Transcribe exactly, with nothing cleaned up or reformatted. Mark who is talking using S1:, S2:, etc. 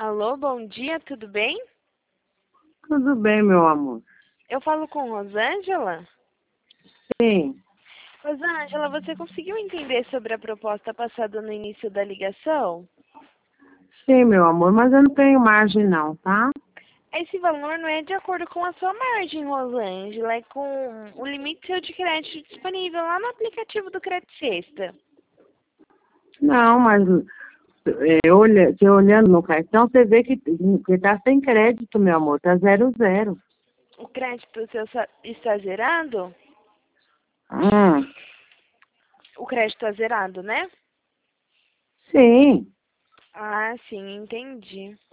S1: Alô, bom dia, tudo bem?
S2: Tudo bem, meu amor.
S1: Eu falo com Rosângela?
S2: Sim,
S1: Rosângela, você conseguiu entender sobre a proposta passada no início da ligação?
S2: sim, meu amor, mas eu não tenho margem não, tá?
S1: Esse valor não é de acordo com a sua margem, Rosângela, é com o limite seu de crédito disponível lá no aplicativo do Crédito Sexta.
S2: Não, mas é, olha, você olhando no cartão, você vê que, que tá sem crédito, meu amor, tá zero zero.
S1: O crédito seu sa- está zerado?
S2: Hum,
S1: O crédito está zerado, né?
S2: sim.
S1: Ah, sim, entendi.